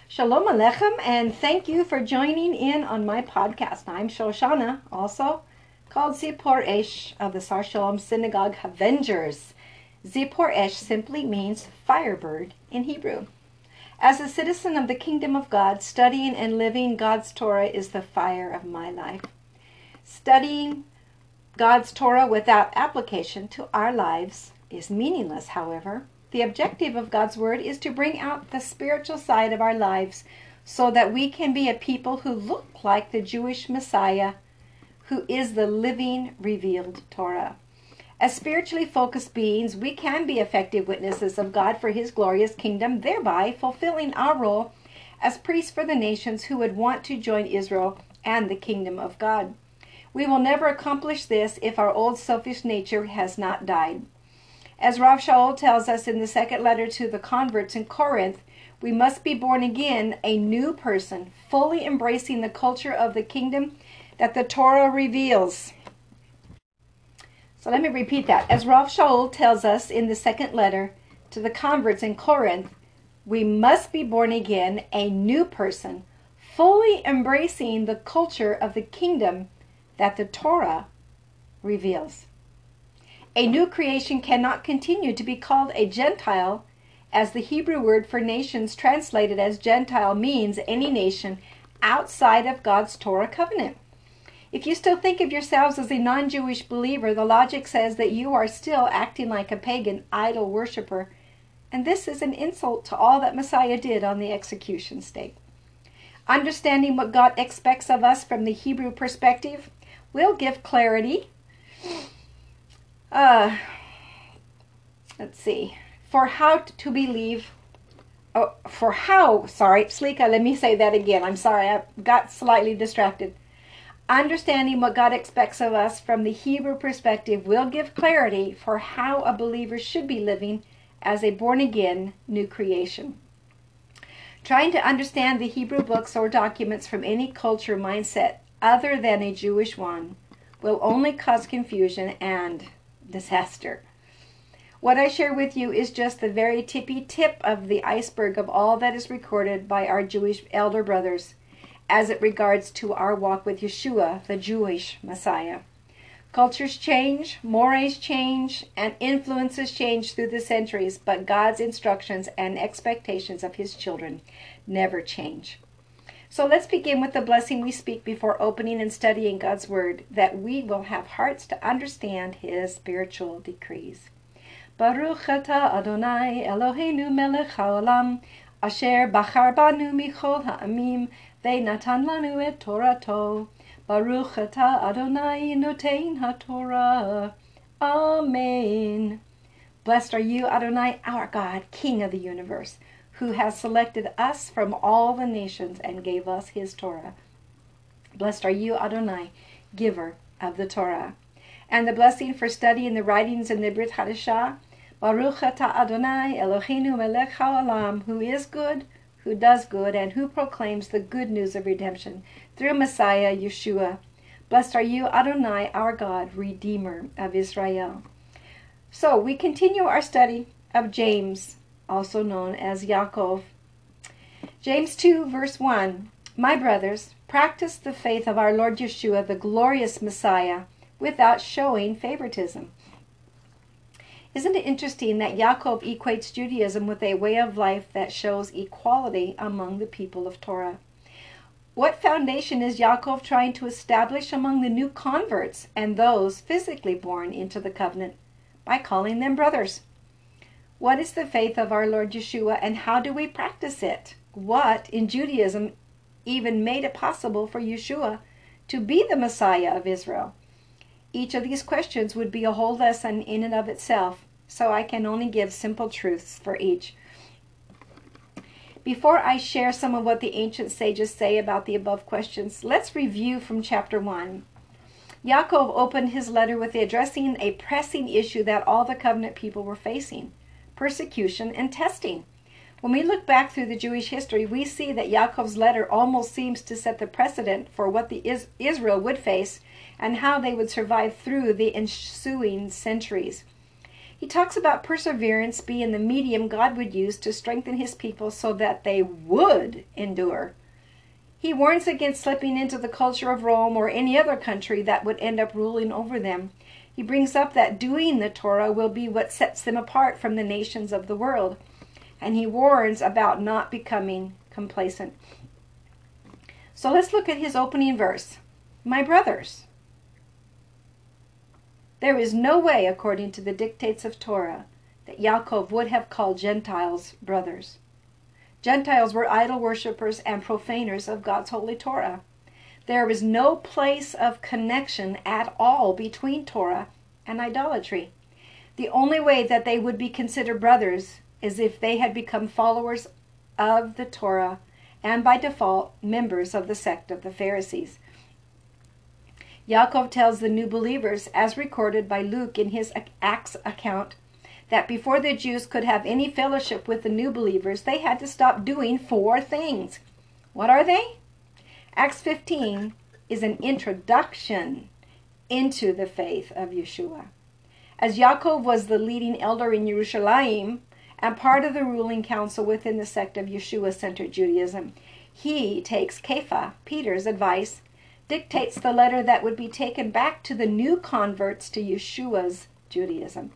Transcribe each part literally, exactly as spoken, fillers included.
Shalom Aleichem, and thank you for joining in on my podcast. I'm Shoshana, also called Zipor Esh of the Sar Shalom Synagogue Avengers. Zipor Esh simply means firebird in Hebrew. As a citizen of the kingdom of God, studying and living God's Torah is the fire of my life. Studying God's Torah without application to our lives is meaningless, however. The objective of God's Word is to bring out the spiritual side of our lives so that we can be a people who look like the Jewish Messiah, who is the living, revealed Torah. As spiritually focused beings, we can be effective witnesses of God for His glorious kingdom, thereby fulfilling our role as priests for the nations who would want to join Israel and the kingdom of God. We will never accomplish this if our old selfish nature has not died. As Rav Shaul tells us in the second letter to the converts in Corinth, we must be born again, a new person, fully embracing the culture of the kingdom that the Torah reveals. So let me repeat that. As Rav Shaul tells us in the second letter to the converts in Corinth, we must be born again, a new person, fully embracing the culture of the kingdom that the Torah reveals. A new creation cannot continue to be called a Gentile, as the Hebrew word for nations translated as Gentile means any nation outside of God's Torah covenant. If you still think of yourselves as a non-Jewish believer, the logic says that you are still acting like a pagan idol worshiper, and this is an insult to all that Messiah did on the execution stake. Understanding what God expects of us from the Hebrew perspective will give clarity. Uh, let's see, for how to believe, oh, for how, sorry, Slika, let me say that again. I'm sorry, I got slightly distracted. Understanding what God expects of us from the Hebrew perspective will give clarity for how a believer should be living as a born-again new creation. Trying to understand the Hebrew books or documents from any culture mindset other than a Jewish one will only cause confusion and disaster. What I share with you is just the very tippy tip of the iceberg of all that is recorded by our Jewish elder brothers as it regards to our walk with Yeshua, the Jewish Messiah. Cultures change, mores change, and influences change through the centuries, but God's instructions and expectations of His children never change. So let's begin with the blessing we speak before opening and studying God's Word, that we will have hearts to understand His spiritual decrees. Baruch atah Adonai Eloheinu melech haolam, asher bachar banu michol ha'amim, ve'natan lanu et Torato. Baruch atah Adonai notein ha'Torah. Amen. Blessed are you, Adonai, our God, King of the universe, who has selected us from all the nations and gave us His Torah. Blessed are you, Adonai, giver of the Torah. And the blessing for studying the writings in the Brit Hadashah, Baruch atah Adonai Eloheinu melech haolam, who is good, who does good, and who proclaims the good news of redemption through Messiah Yeshua. Blessed are you, Adonai, our God, Redeemer of Israel. So we continue our study of James, also known as Yaakov. James two, verse one, My brothers, practice the faith of our Lord Yeshua, the glorious Messiah, without showing favoritism. Isn't it interesting that Yaakov equates Judaism with a way of life that shows equality among the people of Torah? What foundation is Yaakov trying to establish among the new converts and those physically born into the covenant by calling them brothers? What is the faith of our Lord Yeshua, and how do we practice it? What in Judaism even made it possible for Yeshua to be the Messiah of Israel? Each of these questions would be a whole lesson in and of itself, so I can only give simple truths for each. Before I share some of what the ancient sages say about the above questions, let's review from chapter one. Yaakov opened his letter with addressing a pressing issue that all the covenant people were facing: persecution and testing. When we look back through the Jewish history, we see that Yaakov's letter almost seems to set the precedent for what the Is- Israel would face and how they would survive through the ensuing centuries. He talks about perseverance being the medium God would use to strengthen his people so that they would endure. He warns against slipping into the culture of Rome or any other country that would end up ruling over them. He brings up that doing the Torah will be what sets them apart from the nations of the world. And he warns about not becoming complacent. So let's look at his opening verse. My brothers, there is no way, according to the dictates of Torah, that Yaakov would have called Gentiles brothers. Gentiles were idol worshippers and profaners of God's holy Torah. There is no place of connection at all between Torah and idolatry. The only way that they would be considered brothers is if they had become followers of the Torah and by default members of the sect of the Pharisees. Yaakov tells the new believers, as recorded by Luke in his Acts account, that before the Jews could have any fellowship with the new believers, they had to stop doing four things. What are they? Acts fifteen is an introduction into the faith of Yeshua. As Yaakov was the leading elder in Jerusalem and part of the ruling council within the sect of Yeshua-centered Judaism, he takes Kepha, Peter's advice, dictates the letter that would be taken back to the new converts to Yeshua's Judaism.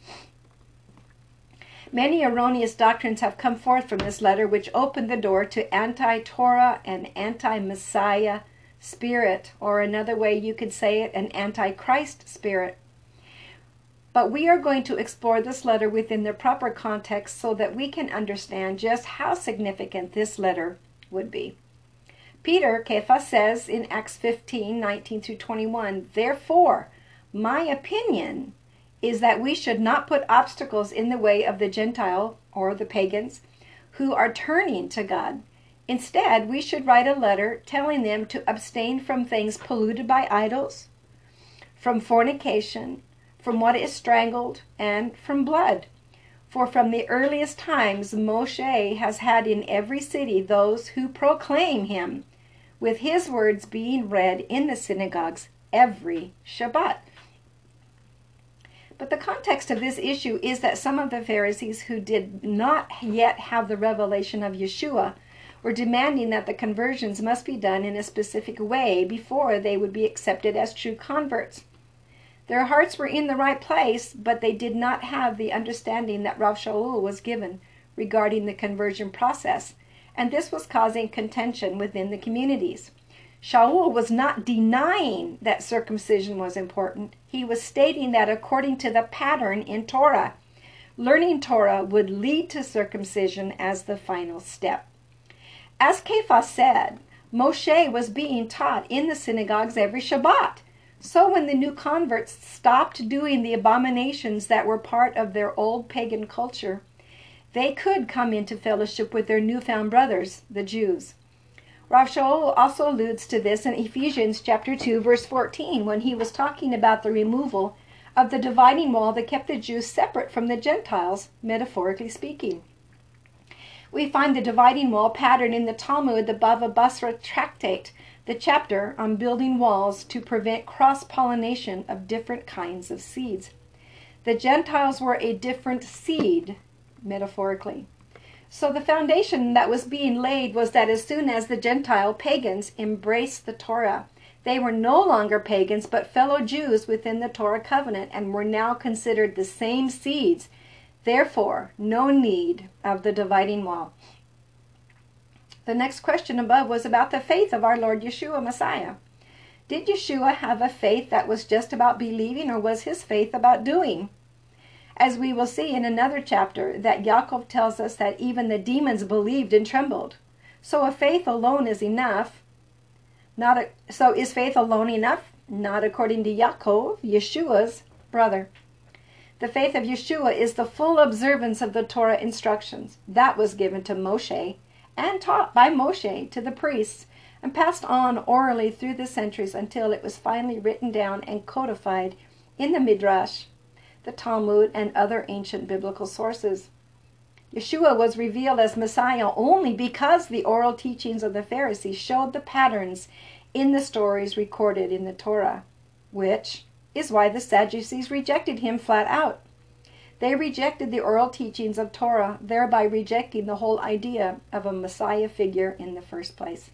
Many erroneous doctrines have come forth from this letter, which opened the door to anti-Torah and anti-Messiah spirit, or another way you could say it, an anti-Christ spirit. But we are going to explore this letter within the proper context so that we can understand just how significant this letter would be. Peter, Kepha, says in Acts fifteen, nineteen through twenty-one, therefore, my opinion is that we should not put obstacles in the way of the Gentile or the pagans who are turning to God. Instead, we should write a letter telling them to abstain from things polluted by idols, from fornication, from what is strangled, and from blood. For from the earliest times, Moshe has had in every city those who proclaim him, with his words being read in the synagogues every Shabbat. But the context of this issue is that some of the Pharisees who did not yet have the revelation of Yeshua were demanding that the conversions must be done in a specific way before they would be accepted as true converts. Their hearts were in the right place, but they did not have the understanding that Rav Shaul was given regarding the conversion process, and this was causing contention within the communities. Shaul was not denying that circumcision was important. He was stating that according to the pattern in Torah, learning Torah would lead to circumcision as the final step. As Kepha said, Moshe was being taught in the synagogues every Shabbat. So when the new converts stopped doing the abominations that were part of their old pagan culture, they could come into fellowship with their newfound brothers, the Jews. Rav Shaul also alludes to this in Ephesians chapter two, verse fourteen, when he was talking about the removal of the dividing wall that kept the Jews separate from the Gentiles, metaphorically speaking. We find the dividing wall pattern in the Talmud, the Bava Basra tractate, the chapter on building walls to prevent cross-pollination of different kinds of seeds. The Gentiles were a different seed, metaphorically. So the foundation that was being laid was that as soon as the Gentile pagans embraced the Torah, they were no longer pagans but fellow Jews within the Torah covenant and were now considered the same seeds. Therefore, no need of the dividing wall. The next question above was about the faith of our Lord Yeshua Messiah. Did Yeshua have a faith that was just about believing, or was his faith about doing? As we will see in another chapter, that Yaakov tells us that even the demons believed and trembled. So a faith alone is enough. Not a, so is faith alone enough? Not according to Yaakov, Yeshua's brother. The faith of Yeshua is the full observance of the Torah instructions. That was given to Moshe and taught by Moshe to the priests and passed on orally through the centuries until it was finally written down and codified in the Midrash, the Talmud, and other ancient biblical sources. Yeshua was revealed as Messiah only because the oral teachings of the Pharisees showed the patterns in the stories recorded in the Torah, which is why the Sadducees rejected him flat out. They rejected the oral teachings of Torah, thereby rejecting the whole idea of a Messiah figure in the first place.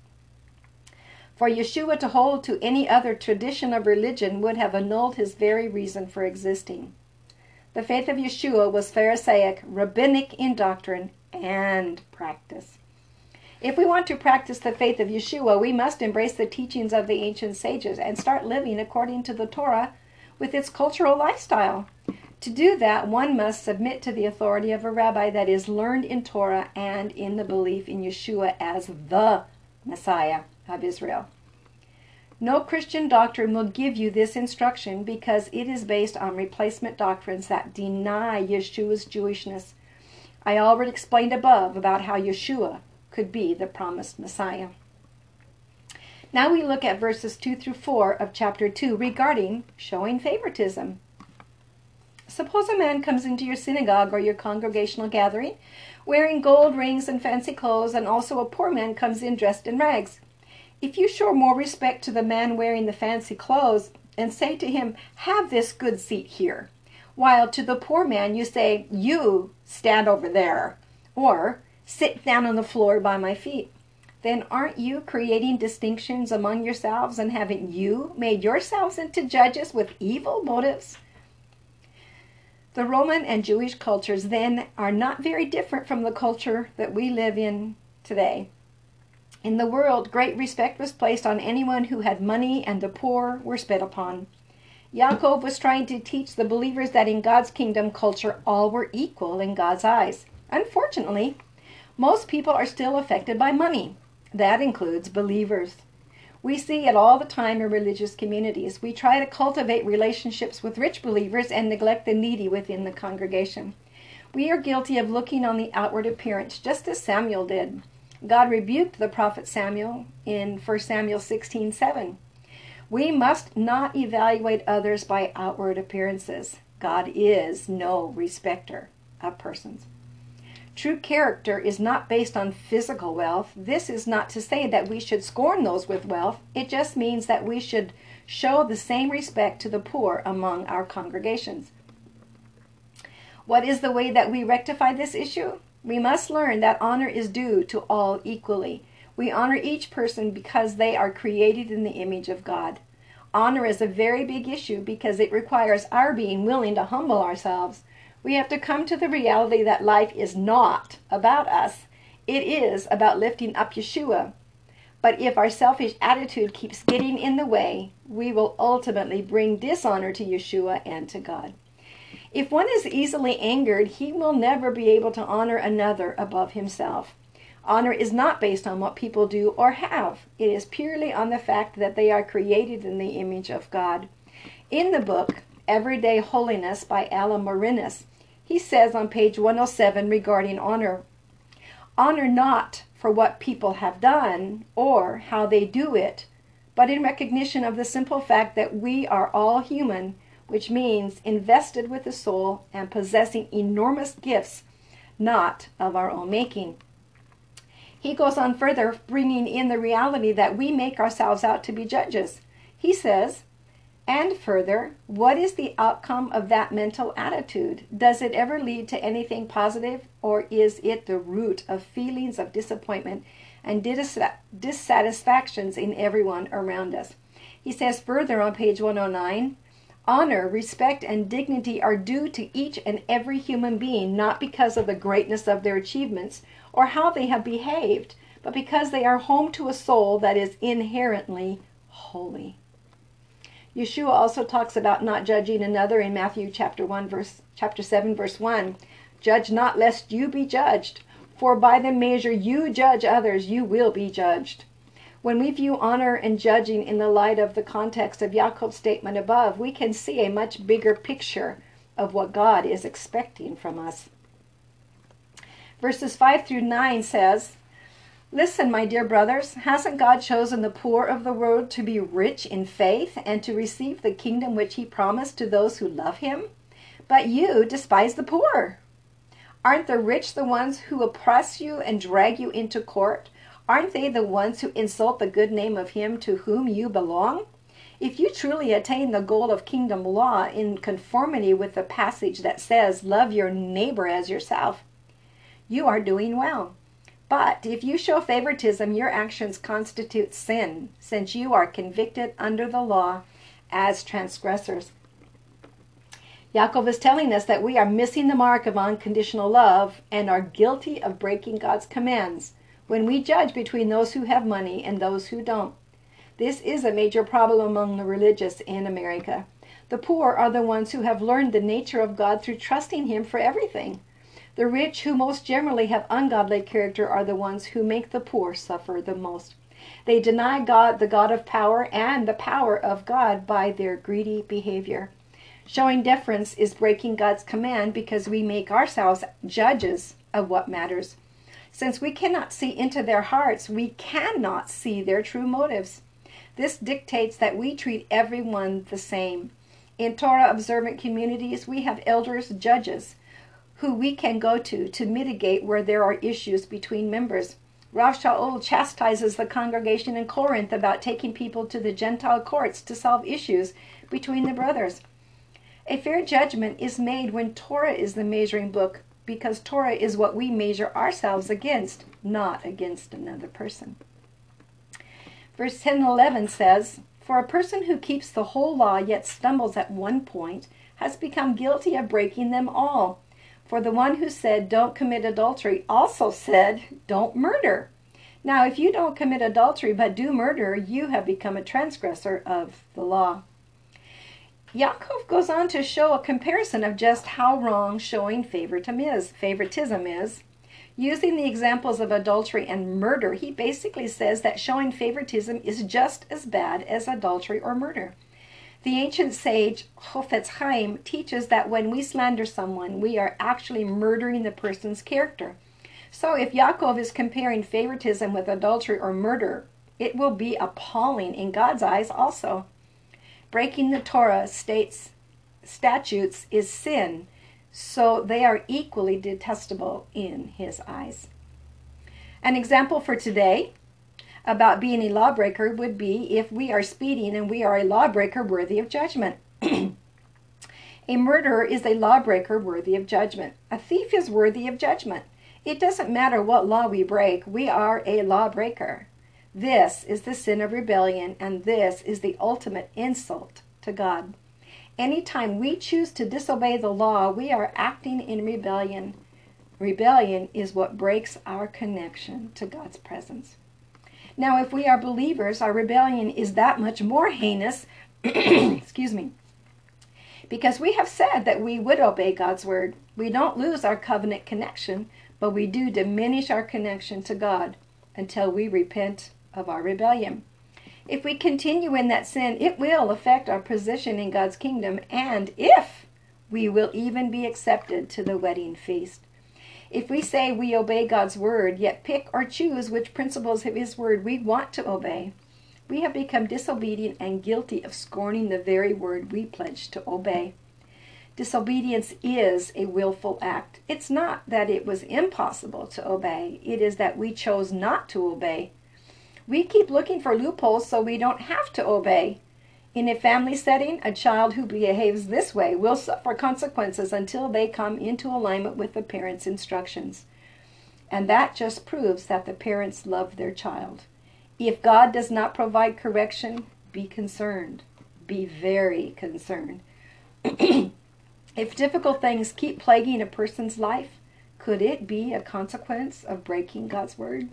For Yeshua to hold to any other tradition of religion would have annulled his very reason for existing. The faith of Yeshua was Pharisaic, rabbinic in doctrine and practice. If we want to practice the faith of Yeshua, we must embrace the teachings of the ancient sages and start living according to the Torah with its cultural lifestyle. To do that, one must submit to the authority of a rabbi that is learned in Torah and in the belief in Yeshua as the Messiah of Israel. No Christian doctrine will give you this instruction because it is based on replacement doctrines that deny Yeshua's Jewishness. I already explained above about how Yeshua could be the promised Messiah. Now we look at verses two through four of chapter two regarding showing favoritism. Suppose a man comes into your synagogue or your congregational gathering wearing gold rings and fancy clothes, and also a poor man comes in dressed in rags. If you show more respect to the man wearing the fancy clothes and say to him, "Have this good seat here," while to the poor man you say, "You stand over there," or "Sit down on the floor by my feet," then aren't you creating distinctions among yourselves, and haven't you made yourselves into judges with evil motives? The Roman and Jewish cultures then are not very different from the culture that we live in today. In the world, great respect was placed on anyone who had money, and the poor were spit upon. Yaakov was trying to teach the believers that in God's kingdom culture, all were equal in God's eyes. Unfortunately, most people are still affected by money. That includes believers. We see it all the time in religious communities. We try to cultivate relationships with rich believers and neglect the needy within the congregation. We are guilty of looking on the outward appearance, just as Samuel did. God rebuked the prophet Samuel in First Samuel sixteen seven. We must not evaluate others by outward appearances. God is no respecter of persons. True character is not based on physical wealth. This is not to say that we should scorn those with wealth. It just means that we should show the same respect to the poor among our congregations. What is the way that we rectify this issue? We must learn that honor is due to all equally. We honor each person because they are created in the image of God. Honor is a very big issue because it requires our being willing to humble ourselves. We have to come to the reality that life is not about us. It is about lifting up Yeshua. But if our selfish attitude keeps getting in the way, we will ultimately bring dishonor to Yeshua and to God. If one is easily angered, he will never be able to honor another above himself. Honor is not based on what people do or have. It is purely on the fact that they are created in the image of God. In the book, Everyday Holiness by Alan Morinus, he says on page one oh seven regarding honor, "Honor not for what people have done or how they do it, but in recognition of the simple fact that we are all human, which means invested with the soul and possessing enormous gifts, not of our own making." He goes on further, bringing in the reality that we make ourselves out to be judges. He says, and further, what is the outcome of that mental attitude? Does it ever lead to anything positive, or is it the root of feelings of disappointment and dissatisfactions in everyone around us? He says further on page one oh nine, honor, respect, and dignity are due to each and every human being, not because of the greatness of their achievements or how they have behaved, but because they are home to a soul that is inherently holy. Yeshua also talks about not judging another in Matthew chapter one, verse chapter seven, verse one. "Judge not, lest you be judged, for by the measure you judge others, you will be judged." When we view honor and judging in the light of the context of Yaakov's statement above, we can see a much bigger picture of what God is expecting from us. Verses five through nine says, "Listen, my dear brothers, hasn't God chosen the poor of the world to be rich in faith and to receive the kingdom which he promised to those who love him? But you despise the poor. Aren't the rich the ones who oppress you and drag you into court? Aren't they the ones who insult the good name of him to whom you belong? If you truly attain the goal of kingdom law in conformity with the passage that says, love your neighbor as yourself, you are doing well. But if you show favoritism, your actions constitute sin, since you are convicted under the law as transgressors. Yaakov is telling us that we are missing the mark of unconditional love and are guilty of breaking God's commands when we judge between those who have money and those who don't. This is a major problem among the religious in America. The poor are the ones who have learned the nature of God through trusting Him for everything. The rich, who most generally have ungodly character, are the ones who make the poor suffer the most. They deny God, the God of power, and the power of God by their greedy behavior. Showing deference is breaking God's command because we make ourselves judges of what matters. Since we cannot see into their hearts, we cannot see their true motives. This dictates that we treat everyone the same. In Torah-observant communities, we have elders, judges, who we can go to to mitigate where there are issues between members. Rav Shaul chastises the congregation in Corinth about taking people to the Gentile courts to solve issues between the brothers. A fair judgment is made when Torah is the measuring book, because Torah is what we measure ourselves against, not against another person. Verse ten and eleven says, "For a person who keeps the whole law yet stumbles at one point has become guilty of breaking them all. For the one who said, 'Don't commit adultery,' also said, 'Don't murder.' Now, if you don't commit adultery but do murder, you have become a transgressor of the law." Yaakov goes on to show a comparison of just how wrong showing favoritism is. Favoritism is. Using the examples of adultery and murder, he basically says that showing favoritism is just as bad as adultery or murder. The ancient sage Chofetz Chaim teaches that when we slander someone, we are actually murdering the person's character. So if Yaakov is comparing favoritism with adultery or murder, it will be appalling in God's eyes also. Breaking the Torah states statutes is sin, so they are equally detestable in his eyes. An example for today about being a lawbreaker would be if we are speeding and we are a lawbreaker worthy of judgment. A murderer is a lawbreaker worthy of judgment. A thief is worthy of judgment. It doesn't matter what law we break, we are a lawbreaker. This is the sin of rebellion, and this is the ultimate insult to God. Anytime we choose to disobey the law, we are acting in rebellion. Rebellion is what breaks our connection to God's presence. Now, if we are believers, our rebellion is that much more heinous, excuse me, because we have said that we would obey God's word. We don't lose our covenant connection, but we do diminish our connection to God until we repent of our rebellion. If we continue in that sin, it will affect our position in God's kingdom, and if we will even be accepted to the wedding feast. If we say we obey God's word, yet pick or choose which principles of his word we want to obey, we have become disobedient and guilty of scorning the very word we pledged to obey. Disobedience is a willful act. It's not that it was impossible to obey. It is that we chose not to obey. We keep looking for loopholes so we don't have to obey. In a family setting, a child who behaves this way will suffer consequences until they come into alignment with the parents' instructions. And that just proves that the parents love their child. If God does not provide correction, be concerned. Be very concerned. If difficult things keep plaguing a person's life, could it be a consequence of breaking God's word?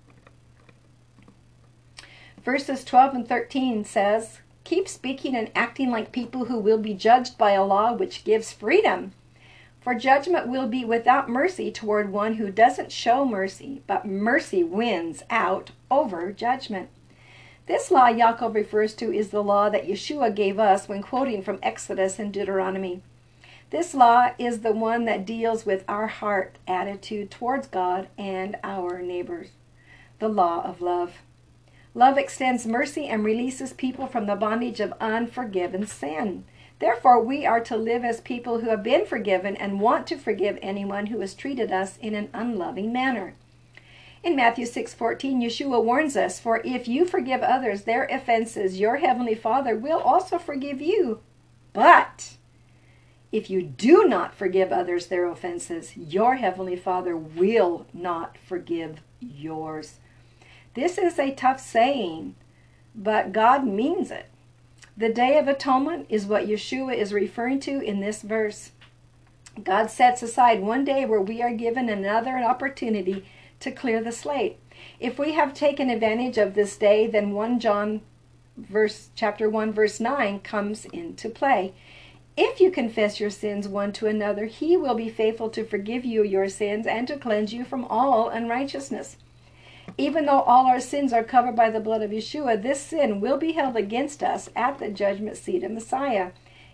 Verses twelve and thirteen says, "Keep speaking and acting like people who will be judged by a law which gives freedom. For judgment will be without mercy toward one who doesn't show mercy, but mercy wins out over judgment." This law Yaakov refers to is the law that Yeshua gave us when quoting from Exodus and Deuteronomy. This law is the one that deals with our heart attitude towards God and our neighbors. The law of love. Love extends mercy and releases people from the bondage of unforgiven sin. Therefore, we are to live as people who have been forgiven and want to forgive anyone who has treated us in an unloving manner. In Matthew six fourteen, Yeshua warns us, "For if you forgive others their offenses, your heavenly Father will also forgive you. But if you do not forgive others their offenses, your heavenly Father will not forgive yours." This is a tough saying, but God means it. The Day of Atonement is what Yeshua is referring to in this verse. God sets aside one day where we are given another opportunity to clear the slate. If we have taken advantage of this day, then First John verse chapter one verse nine comes into play. If you confess your sins one to another, he will be faithful to forgive you your sins and to cleanse you from all unrighteousness. Even though all our sins are covered by the blood of Yeshua, this sin will be held against us at the judgment seat of Messiah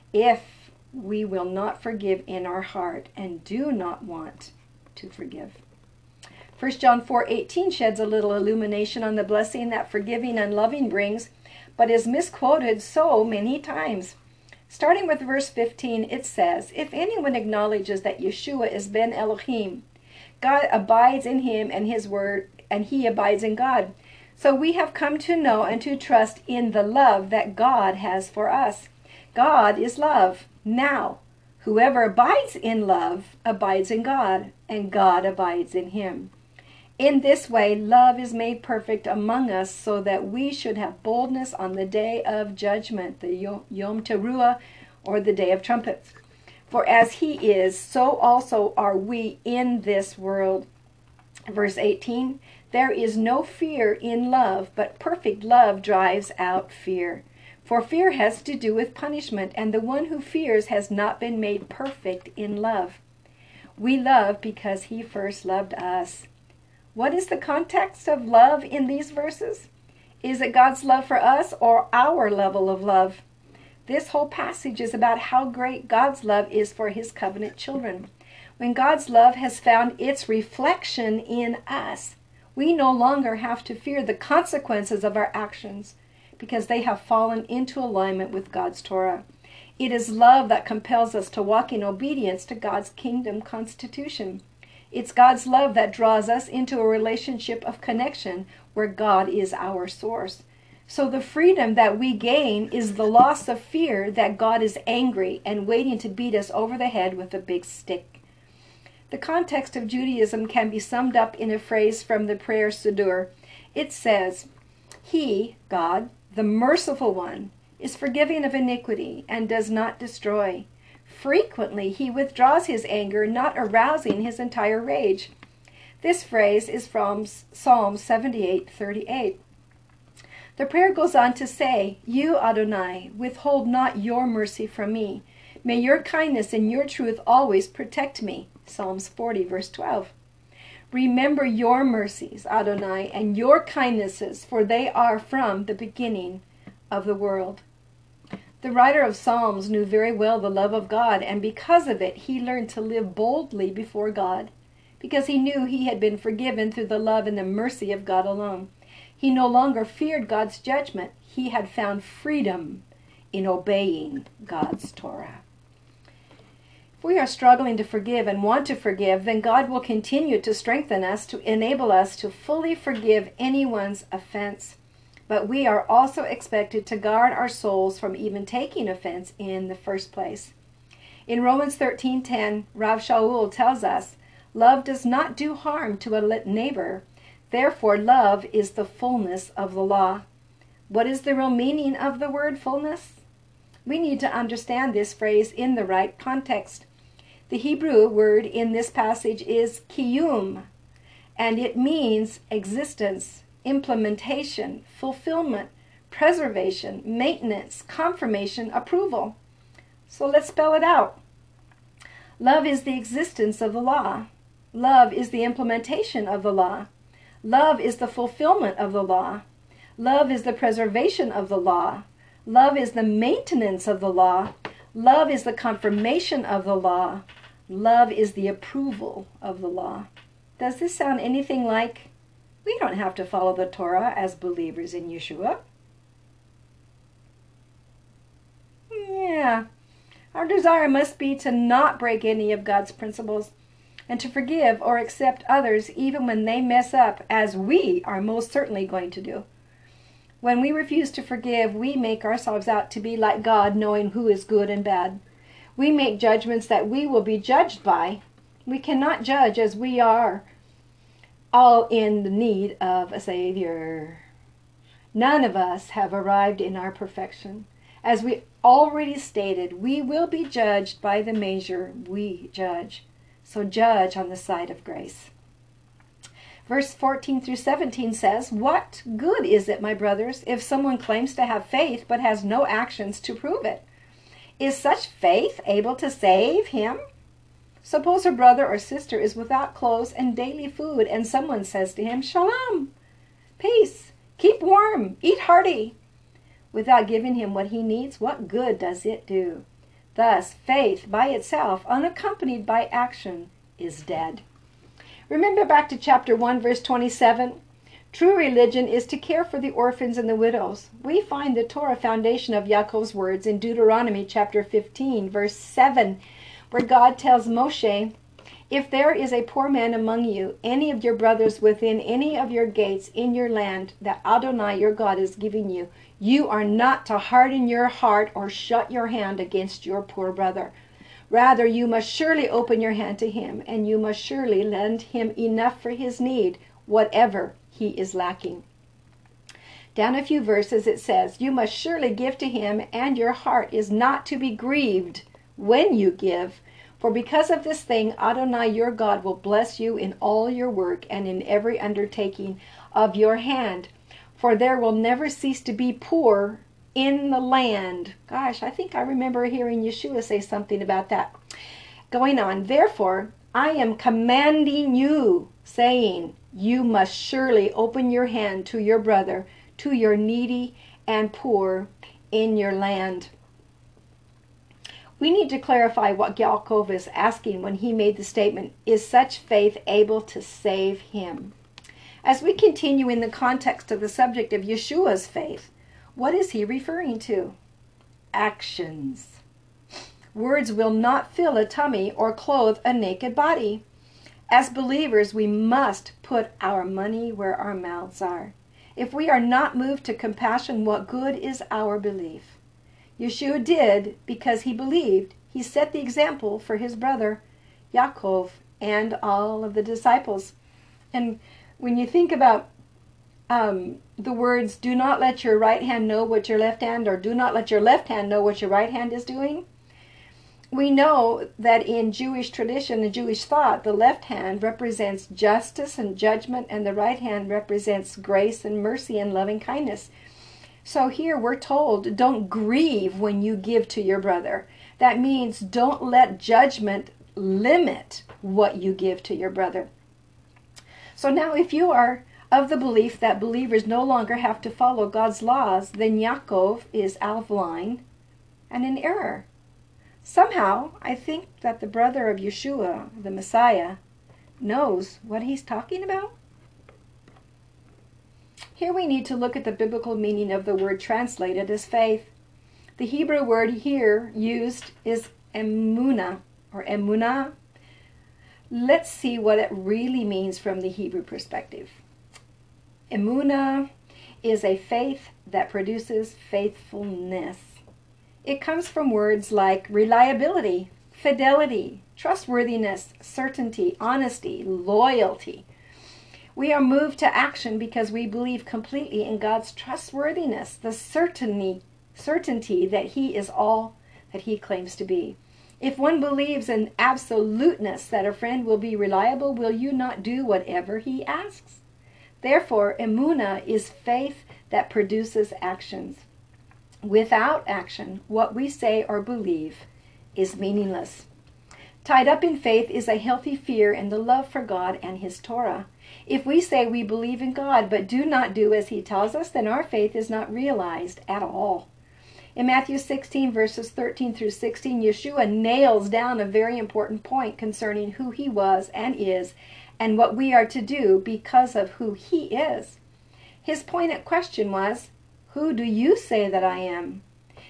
if we will not forgive in our heart and do not want to forgive. First John four eighteen sheds a little illumination on the blessing that forgiving and loving brings, but is misquoted so many times. Starting with verse fifteen, it says, "If anyone acknowledges that Yeshua is Ben Elohim, God abides in him and his word, and he abides in God. So we have come to know and to trust in the love that God has for us. God is love. Now, whoever abides in love abides in God, and God abides in him. In this way, love is made perfect among us so that we should have boldness on the day of judgment," the Yom Teruah, or the day of trumpets. "For as he is, so also are we in this world." Verse eighteen, "There is no fear in love, but perfect love drives out fear. For fear has to do with punishment, and the one who fears has not been made perfect in love. We love because he first loved us." What is the context of love in these verses? Is it God's love for us or our level of love? This whole passage is about how great God's love is for his covenant children. When God's love has found its reflection in us, we no longer have to fear the consequences of our actions because they have fallen into alignment with God's Torah. It is love that compels us to walk in obedience to God's kingdom constitution. It's God's love that draws us into a relationship of connection where God is our source. So the freedom that we gain is the loss of fear that God is angry and waiting to beat us over the head with a big stick. The context of Judaism can be summed up in a phrase from the prayer Siddur. It says, "He, God, the merciful one, is forgiving of iniquity and does not destroy. Frequently he withdraws his anger, not arousing his entire rage." This phrase is from Psalm seventy-eight thirty-eight. The prayer goes on to say, "You, Adonai, withhold not your mercy from me. May your kindness and your truth always protect me." Psalms forty, verse twelve. "Remember your mercies, Adonai, and your kindnesses, for they are from the beginning of the world." The writer of Psalms knew very well the love of God, and because of it, he learned to live boldly before God, because he knew he had been forgiven through the love and the mercy of God alone. He no longer feared God's judgment. He had found freedom in obeying God's Torah. If we are struggling to forgive and want to forgive, then God will continue to strengthen us to enable us to fully forgive anyone's offense. But we are also expected to guard our souls from even taking offense in the first place. In Romans thirteen ten, Rav Shaul tells us, "Love does not do harm to a neighbor. Therefore, love is the fullness of the law." What is the real meaning of the word fullness? We need to understand this phrase in the right context. The Hebrew word in this passage is kiyum, and it means existence, implementation, fulfillment, preservation, maintenance, confirmation, approval. So let's spell it out. Love is the existence of the law. Love is the implementation of the law. Love is the fulfillment of the law. Love is the preservation of the law. Love is the maintenance of the law. Love is the confirmation of the law. Love is the approval of the law. Does this sound anything like we don't have to follow the Torah as believers in Yeshua? Yeah. Our desire must be to not break any of God's principles. and to forgive or accept others even when they mess up, as we are most certainly going to do. When we refuse to forgive, we make ourselves out to be like God, knowing who is good and bad. We make judgments that we will be judged by. We cannot judge, as we are all in the need of a Savior. None of us have arrived in our perfection. As we already stated, we will be judged by the measure we judge. So judge on the side of grace. Verse fourteen through seventeen says, "What good is it, my brothers, if someone claims to have faith but has no actions to prove it? Is such faith able to save him? Suppose a brother or sister is without clothes and daily food, and someone says to him, 'Shalom, peace, keep warm, eat hearty,' without giving him what he needs. What good does it do? Thus, faith by itself, unaccompanied by action, is dead." Remember back to chapter one, verse twenty-seven? True religion is to care for the orphans and the widows. We find the Torah foundation of Yaakov's words in Deuteronomy chapter fifteen, verse seven, where God tells Moshe, "If there is a poor man among you, any of your brothers within any of your gates in your land that Adonai your God is giving you, you are not to harden your heart or shut your hand against your poor brother. Rather, you must surely open your hand to him, and you must surely lend him enough for his need, whatever he is lacking." Down a few verses it says, "You must surely give to him, and your heart is not to be grieved when you give. For because of this thing, Adonai your God will bless you in all your work and in every undertaking of your hand. For there will never cease to be poor in the land." Gosh, I think I remember hearing Yeshua say something about that. Going on, "Therefore, I am commanding you, saying, you must surely open your hand to your brother, to your needy and poor in your land." We need to clarify what Yaakov is asking when he made the statement, "Is such faith able to save him?" As we continue in the context of the subject of Yeshua's faith, what is he referring to? Actions. Words will not fill a tummy or clothe a naked body. As believers, we must put our money where our mouths are. If we are not moved to compassion, what good is our belief? Yeshua did because he believed. He set the example for his brother Yaakov and all of the disciples. And when you think about um, the words, "Do not let your right hand know what your left hand," or "Do not let your left hand know what your right hand is doing," we know that in Jewish tradition and Jewish thought, the left hand represents justice and judgment, and the right hand represents grace and mercy and loving kindness. So here we're told, don't grieve when you give to your brother. That means don't let judgment limit what you give to your brother. So now if you are of the belief that believers no longer have to follow God's laws, then Yaakov is out of line and in error. Somehow, I think that the brother of Yeshua, the Messiah, knows what he's talking about. Here we need to look at the biblical meaning of the word translated as faith. The Hebrew word here used is emunah, or emunah. Let's see what it really means from the Hebrew perspective. Emunah is a faith that produces faithfulness. It comes from words like reliability, fidelity, trustworthiness, certainty, honesty, loyalty. We are moved to action because we believe completely in God's trustworthiness, the certainty, certainty that he is all that he claims to be. If one believes in absoluteness that a friend will be reliable, will you not do whatever he asks? Therefore, emunah is faith that produces actions. Without action, what we say or believe is meaningless. Tied up in faith is a healthy fear and the love for God and his Torah. If we say we believe in God but do not do as he tells us, then our faith is not realized at all. In Matthew sixteen, verses thirteen through sixteen, Yeshua nails down a very important point concerning who he was and is, and what we are to do because of who he is. His pointed question was, "Who do you say that I am?"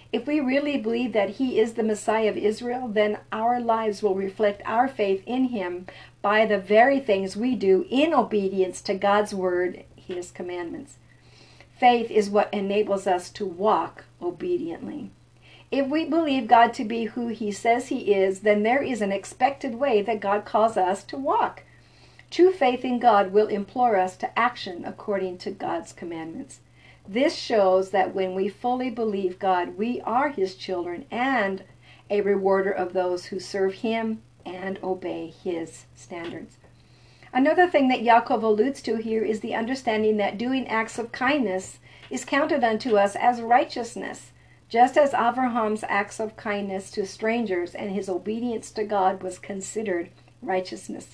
If we really believe that he is the Messiah of Israel, then our lives will reflect our faith in him by the very things we do in obedience to God's word, his commandments. Faith is what enables us to walk obediently. If we believe God to be who he says he is, then there is an expected way that God calls us to walk. True faith in God will implore us to action according to God's commandments. This shows that when we fully believe God, we are his children and a rewarder of those who serve him and obey his standards. Another thing that Yaakov alludes to here is the understanding that doing acts of kindness is counted unto us as righteousness, just as Abraham's acts of kindness to strangers and his obedience to God was considered righteousness.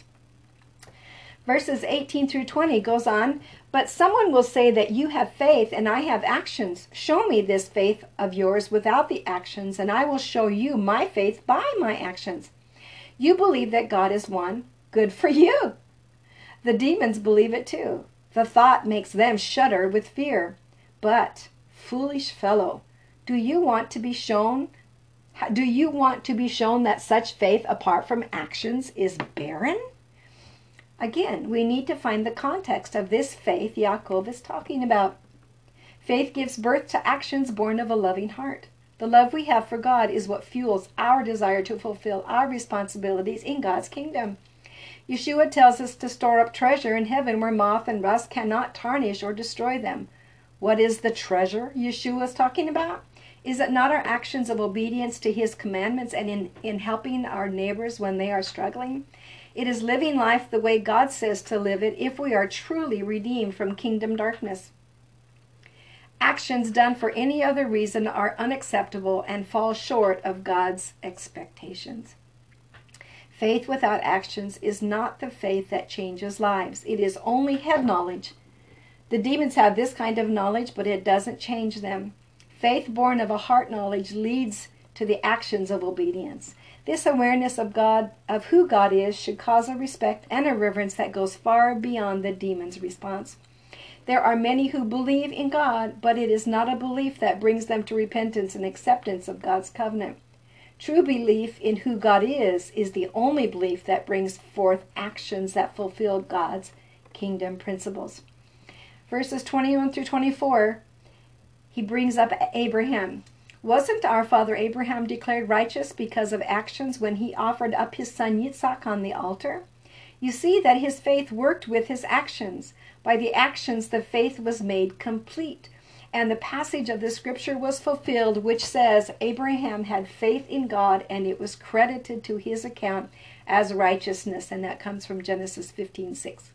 Verses eighteen through twenty goes on, but someone will say that you have faith and I have actions. Show me this faith of yours without the actions, and I will show you my faith by my actions. You believe that God is one. Good for you. The demons believe it too. The thought makes them shudder with fear. But, foolish fellow, do you want to be shown do you want to be shown that such faith apart from actions is barren? Again, we need to find the context of this faith Yaakov is talking about. Faith gives birth to actions born of a loving heart. The love we have for God is what fuels our desire to fulfill our responsibilities in God's kingdom. Yeshua tells us to store up treasure in heaven where moth and rust cannot tarnish or destroy them. What is the treasure Yeshua is talking about? Is it not our actions of obedience to his commandments and in, in helping our neighbors when they are struggling? It is living life the way God says to live it if we are truly redeemed from kingdom darkness. Actions done for any other reason are unacceptable and fall short of God's expectations. Faith without actions is not the faith that changes lives. It is only head knowledge. The demons have this kind of knowledge, but it doesn't change them. Faith born of a heart knowledge leads to the actions of obedience. This awareness of God, of who God is, should cause a respect and a reverence that goes far beyond the demon's response. There are many who believe in God, but it is not a belief that brings them to repentance and acceptance of God's covenant. True belief in who God is is the only belief that brings forth actions that fulfill God's kingdom principles. Verses twenty-one through twenty-four, he brings up Abraham. Wasn't our father Abraham declared righteous because of actions when he offered up his son Yitzhak on the altar? You see that his faith worked with his actions. By the actions, the faith was made complete. And the passage of the scripture was fulfilled, which says, Abraham had faith in God, and it was credited to his account as righteousness. And that comes from Genesis fifteen six.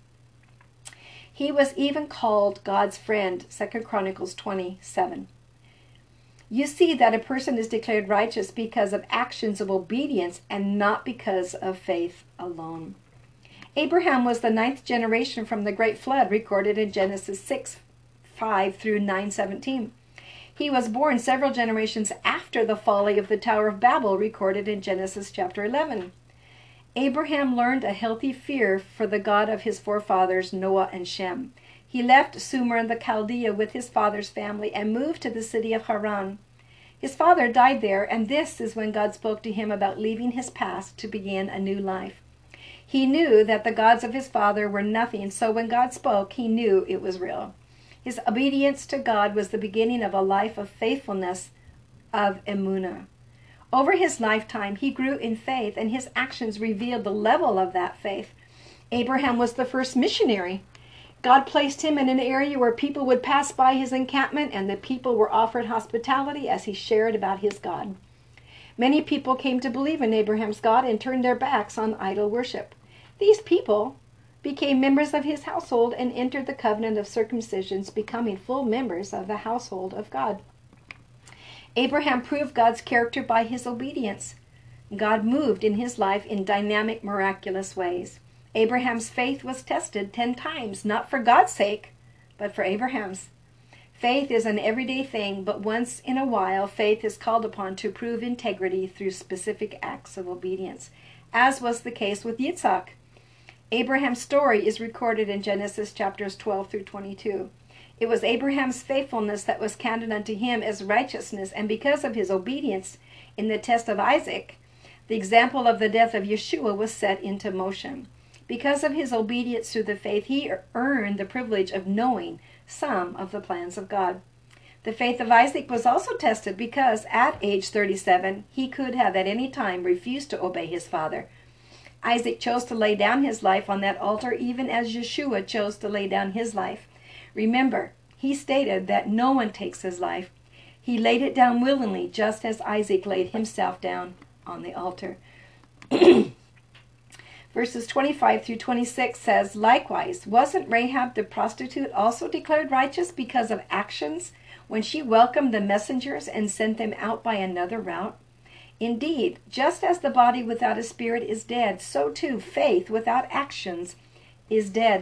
He was even called God's friend, Second Chronicles twenty-seven. You see that a person is declared righteous because of actions of obedience and not because of faith alone. Abraham was the ninth generation from the great flood recorded in Genesis six five through nine seventeen. He was born several generations after the folly of the Tower of Babel recorded in Genesis chapter eleven. Abraham learned a healthy fear for the God of his forefathers Noah and Shem. He left Sumer and the Chaldea with his father's family and moved to the city of Haran. His father died there, and this is when God spoke to him about leaving his past to begin a new life. He knew that the gods of his father were nothing, so when God spoke, he knew it was real. His obedience to God was the beginning of a life of faithfulness, of emunah. Over his lifetime, he grew in faith, and his actions revealed the level of that faith. Abraham was the first missionary. God placed him in an area where people would pass by his encampment, and the people were offered hospitality as he shared about his God. Many people came to believe in Abraham's God and turned their backs on idol worship. These people became members of his household and entered the covenant of circumcisions, becoming full members of the household of God. Abraham proved God's character by his obedience. God moved in his life in dynamic, miraculous ways. Abraham's faith was tested ten times, not for God's sake, but for Abraham's. Faith is an everyday thing, but once in a while, faith is called upon to prove integrity through specific acts of obedience, as was the case with Yitzhak. Abraham's story is recorded in Genesis chapters twelve through twenty-two. It was Abraham's faithfulness that was counted unto him as righteousness, and because of his obedience in the test of Isaac, the example of the death of Yeshua was set into motion. Because of his obedience through the faith, he earned the privilege of knowing some of the plans of God. The faith of Isaac was also tested because at age thirty-seven, he could have at any time refused to obey his father. Isaac chose to lay down his life on that altar, even as Yeshua chose to lay down his life. Remember, he stated that no one takes his life. He laid it down willingly, just as Isaac laid himself down on the altar. Verses twenty-five through twenty-six says, likewise, wasn't Rahab the prostitute also declared righteous because of actions when she welcomed the messengers and sent them out by another route? Indeed, just as the body without a spirit is dead, so too faith without actions is dead.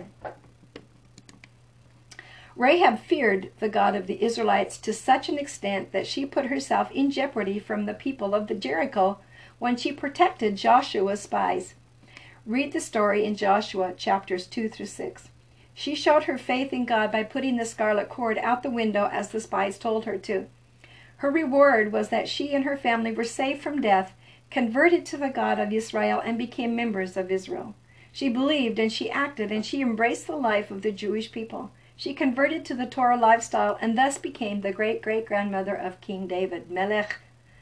Rahab feared the God of the Israelites to such an extent that she put herself in jeopardy from the people of the Jericho when she protected Joshua's spies. Read the story in Joshua chapters two through six. She showed her faith in God by putting the scarlet cord out the window as the spies told her to. Her reward was that she and her family were saved from death, converted to the God of Israel, and became members of Israel. She believed and she acted and she embraced the life of the Jewish people. She converted to the Torah lifestyle and thus became the great-great-grandmother of King David, Melech,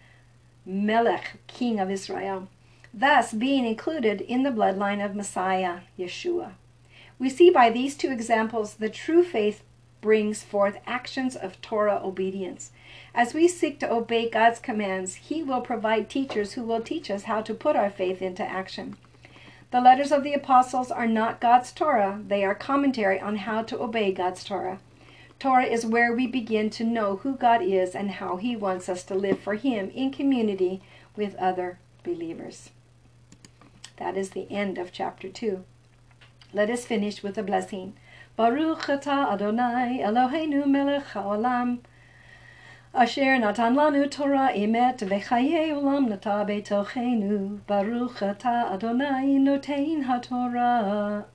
Melech, King of Israel, thus being included in the bloodline of Messiah, Yeshua. We see by these two examples the true faith brings forth actions of Torah obedience. As we seek to obey God's commands, He will provide teachers who will teach us how to put our faith into action. The letters of the apostles are not God's Torah. They are commentary on how to obey God's Torah. Torah is where we begin to know who God is and how He wants us to live for Him in community with other believers. That is the end of chapter two. Let us finish with a blessing. Baruch atah Adonai Eloheinu melech haolam, asher natan lanu Torah emet v'chayei olam nata betochenu. Baruch atah Adonai notein haTorah.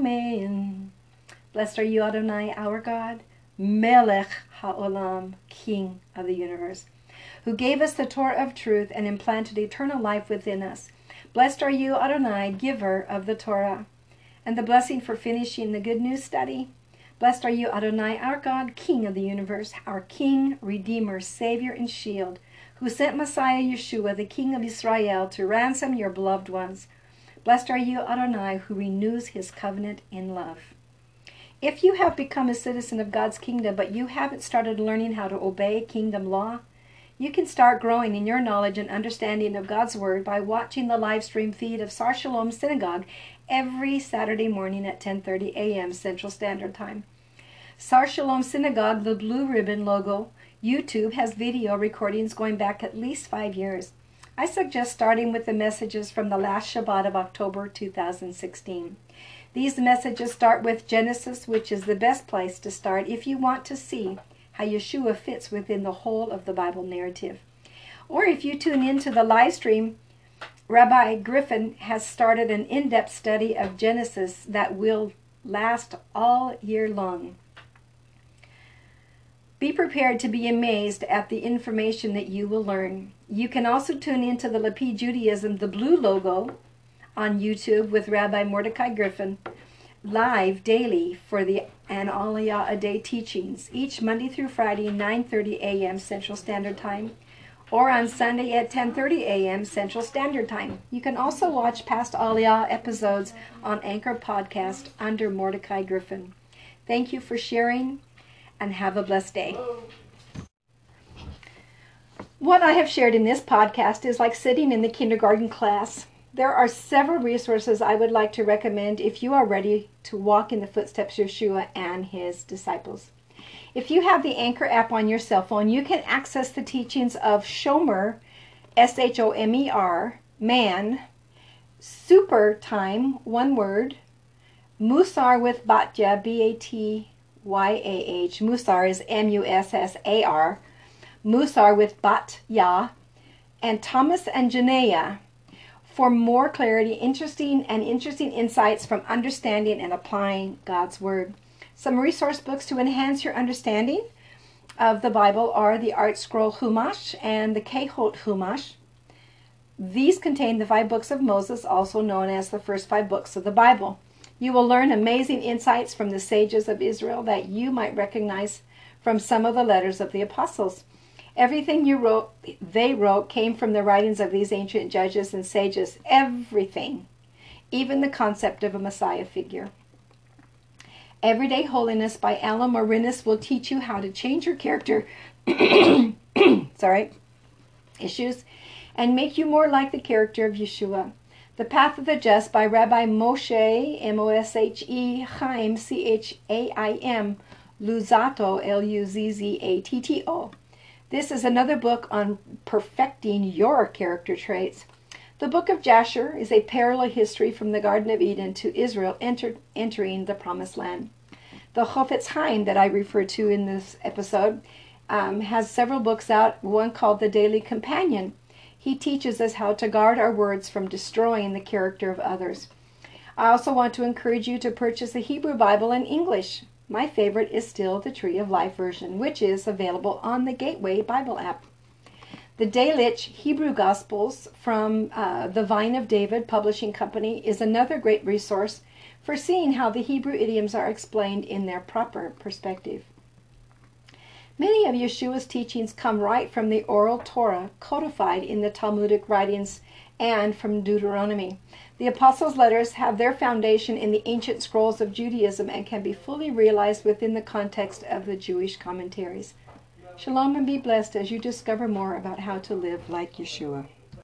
Amen. Blessed are you, Adonai, our God, Melech haolam, King of the universe, who gave us the Torah of truth and implanted eternal life within us. Blessed are you, Adonai, giver of the Torah. And the blessing for finishing the Good News study. Blessed are you, Adonai, our God, King of the universe, our King, Redeemer, Savior, and Shield, who sent Messiah Yeshua, the King of Israel, to ransom your beloved ones. Blessed are you, Adonai, who renews His covenant in love. If you have become a citizen of God's kingdom, but you haven't started learning how to obey kingdom law, you can start growing in your knowledge and understanding of God's Word by watching the live stream feed of Sar Shalom Synagogue every Saturday morning at ten thirty a.m. Central Standard Time. Sar Shalom Synagogue, the blue ribbon logo, YouTube has video recordings going back at least five years. I suggest starting with the messages from the last Shabbat of October two thousand sixteen. These messages start with Genesis, which is the best place to start if you want to see how Yeshua fits within the whole of the Bible narrative. Or if you tune into the live stream, Rabbi Griffin has started an in-depth study of Genesis that will last all year long. Be prepared to be amazed at the information that you will learn. You can also tune into the Lapid Judaism, the blue logo, on YouTube with Rabbi Mordecai Griffin, live daily for the An Aliyah a Day teachings, each Monday through Friday, nine thirty a.m. Central Standard Time, or on Sunday at ten thirty a.m. Central Standard Time. You can also watch past Aliyah episodes on Anchor Podcast under Mordecai Griffin. Thank you for sharing, and have a blessed day. What I have shared in this podcast is like sitting in the kindergarten class. There are several resources I would like to recommend if you are ready to walk in the footsteps of Yeshua and His disciples. If you have the Anchor app on your cell phone, you can access the teachings of Shomer, S H O M E R, man, Super Time, one word, Musar with Batya, B A T Y A H, Musar is M U S S A R, Musar with Batya, and Thomas and Janaea, for more clarity, interesting and interesting insights from understanding and applying God's Word. Some resource books to enhance your understanding of the Bible are the Art Scroll Chumash and the Kehot Chumash. These contain the five books of Moses, also known as the first five books of the Bible. You will learn amazing insights from the sages of Israel that you might recognize from some of the letters of the apostles. Everything you wrote, they wrote, came from the writings of these ancient judges and sages. Everything, even the concept of a Messiah figure. Everyday Holiness by Alan Morinis will teach you how to change your character sorry, issues and make you more like the character of Yeshua. The Path of the Just by Rabbi Moshe, M O S H E, Chaim, C H A I M, Luzzatto, L U Z Z A T T O. This is another book on perfecting your character traits. The Book of Jasher is a parallel history from the Garden of Eden to Israel enter, entering the Promised Land. The Chofetz Chaim that I referred to in this episode um, has several books out, one called The Daily Companion. He teaches us how to guard our words from destroying the character of others. I also want to encourage you to purchase a Hebrew Bible in English. My favorite is still the Tree of Life version, which is available on the Gateway Bible app. The Delitzsch Hebrew Gospels from uh, the Vine of David Publishing Company is another great resource for seeing how the Hebrew idioms are explained in their proper perspective. Many of Yeshua's teachings come right from the oral Torah codified in the Talmudic writings and from Deuteronomy. The Apostles' letters have their foundation in the ancient scrolls of Judaism and can be fully realized within the context of the Jewish commentaries. Shalom and be blessed as you discover more about how to live like Yeshua.